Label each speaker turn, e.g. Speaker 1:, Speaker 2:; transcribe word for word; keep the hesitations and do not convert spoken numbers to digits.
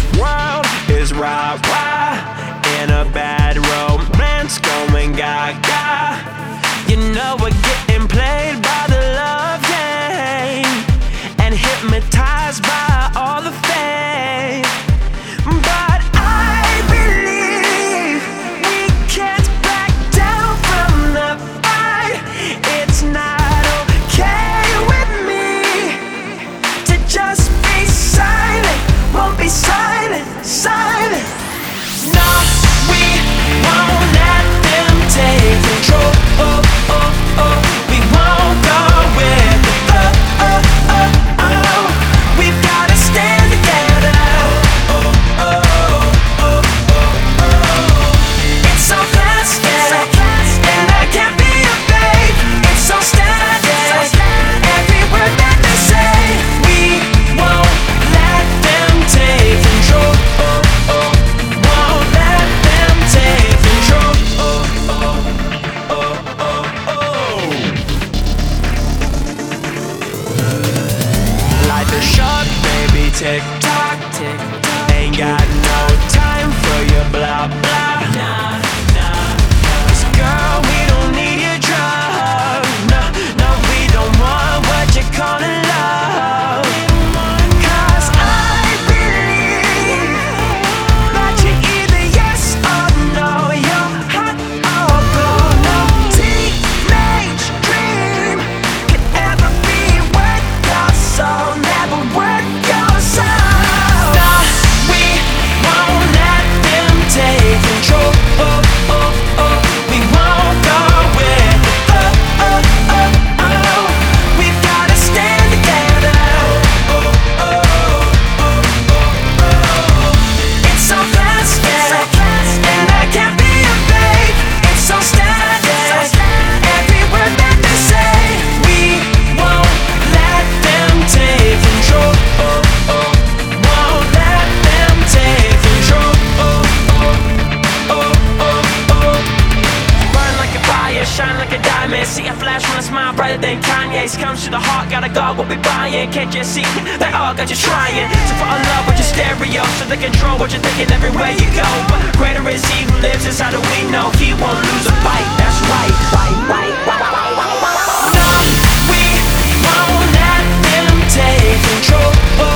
Speaker 1: world is rah-rah in a bad romance going gaga. You know we're getting played by the love game and hypnotized by all the fame. But I believe we can't back down from the fight. It's not okay with me to just be silent. Won't be silent, silent. No, we won't let them take control. Oh, oh, oh. We won't go with the flow. Oh, oh, oh. We've gotta stand together. Oh, oh, oh, oh, oh. It's so plastic, and I can't be a babe. It's so static, every word that they say. We won't let them take control. Oh, oh. Won't let them take control. Oh, oh, oh, oh, oh. Life is short, baby, tick tock, tick tock. Ain't got no time for your blah blah. Nah, nah, nah. 'Cause girl, we don't need your drugs. No, no, we don't want what you're calling love. 'Cause I believe that you're either yes or no. You're hot or cold. No teenage dream could ever be worth your soul. Never worth your soul. No, we won't let them take control. Oh, oh, oh. We won't go with the oh, oh, oh, oh. We've gotta stand together. Oh, oh, oh, oh, oh. It's so plastic, and I can't be a babe. It's so static, every word that they say. We won't let them take control. Oh, oh. Won't let them take control. Oh, oh, oh, oh, oh. Burn like a fire, shine like a diamond. See a flash when I smile brighter than Kanye's. Comes to the heart, gotta guard what we buying. Can't you see? They all got you trying to fall in love with your stereo, so they control what you're thinking everywhere you go. But greater is he who lives inside, and we know he won't lose a fight. That's right, right, right, right, right, right, right. No, we won't let them take control. Oh,